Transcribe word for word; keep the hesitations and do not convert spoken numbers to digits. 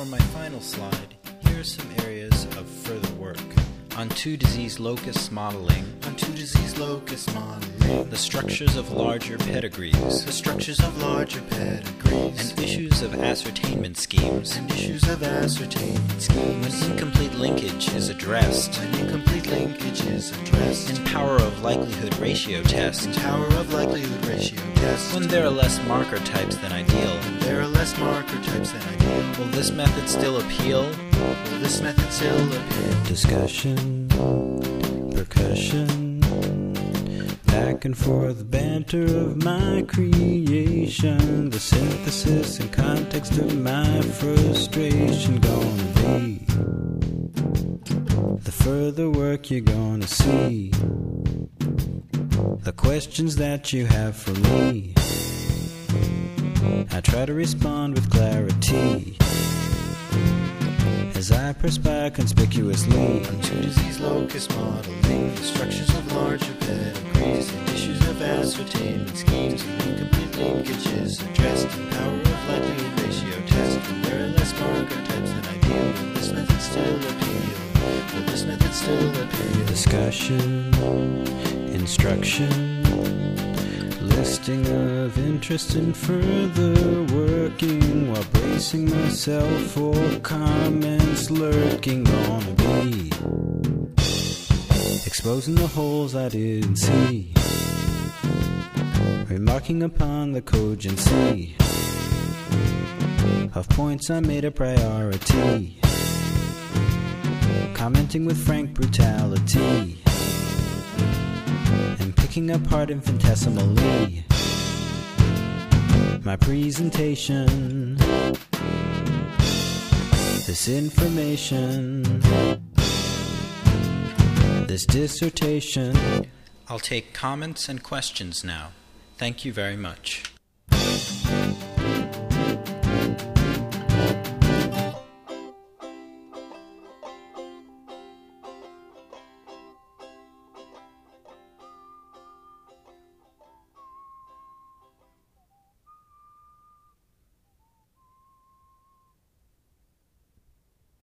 For my final slide, here are some areas of further work. On two disease locus modeling, On two disease locus modeling, the structures of larger pedigrees, the structures of larger pedigrees, and issues of ascertainment schemes. and issues of ascertainment schemes. When incomplete linkage is addressed, When incomplete linkage is addressed, and power of likelihood ratio test, tower of likelihood ratio test. when there are less marker types than ideal. There are less marker types than ideal. Will this method still appeal? Will this method still appeal? Discussion, percussion, back and forth banter of my creation, the synthesis and context of my frustration gonna be the further work you're gonna see, the questions that you have for me. I try to respond with clarity as I perspire conspicuously. On two disease locus modeling, the structures of larger pedigrees, and issues of ascertainment schemes, and incomplete linkage is addressed, and power of likelihood ratio test. When there are less marker types than ideal, will this method still appeal? Will this method still appeal? Discussion, instruction, listing of interest in further working, while bracing myself for comments lurking. Gonna be exposing the holes I didn't see, remarking upon the cogency of points I made a priority, commenting with frank brutality, and picking apart infinitesimally my presentation, this information, this dissertation. I'll take comments and questions now. Thank you very much.